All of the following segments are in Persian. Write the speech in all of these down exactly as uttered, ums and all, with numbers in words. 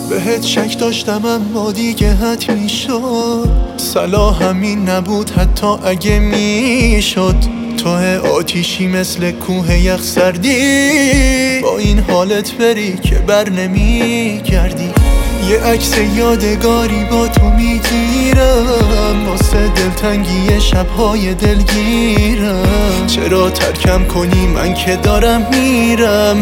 بهت شک داشتم اما دیگه حتمی شد. صلاح همین نبود حتی اگه میشد. تو آتیشی مثل کوه یخ سردی، با این حالت بری که بر نمی گردی. یه عکس یادگاری با تو میگیرم، واسه دلتنگی شبهای دلگیرم. چرا ترکم کنی من که دارم میرم؟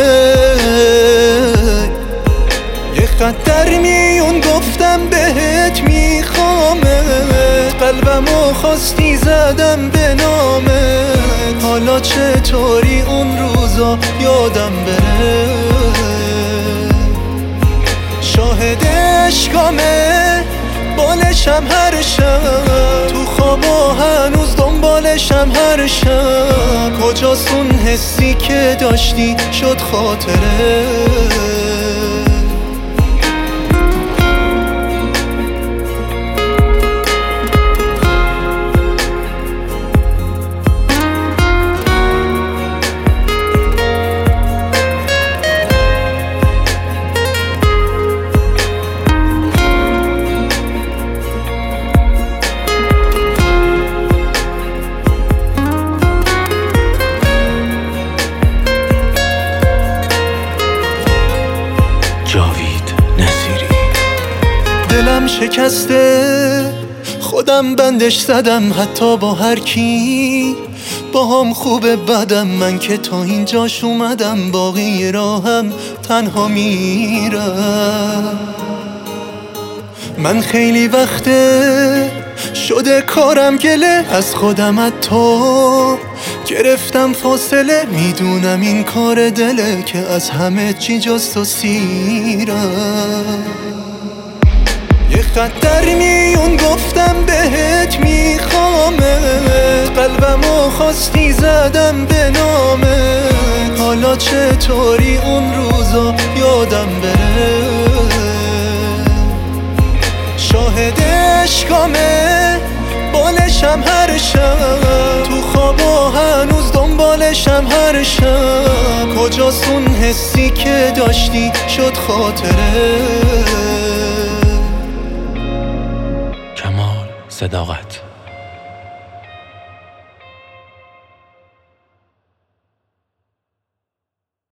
یه خط در میون گفتم بهت میخوامت، قلبمو خواستی زدم به نامت. حالا چطوری اون روزا یادم بره؟ شاهد عشقامه، بالشم هر شب، تو خوابا هنوز دنبالشم هر شب. کجاست اون حسی که داشتی شد خاطره؟ جاوید نصیری. دلم شکسته، خودم بندش زدم، حتی با هر کی با هم خوبه بدم. من که تا اینجاش اومدم، باقی راهم تنها میرم. من خیلی وقته شده کارم گله، از خودم حتی گرفتم فاصله. میدونم این کار دله که از همه چی جز تو سیرم. یه خط در میون گفتم بهت میخوامت، قلبمو خواستی زدم به نامت. حالا چطوری اون روزا یادم بره؟ شاهد عشقامه، بالشم هر شب، تو خوابا هنوز دنبالشم هر شب. کجاست اون حسی که داشتی شد خاطره؟ کمال صداقت.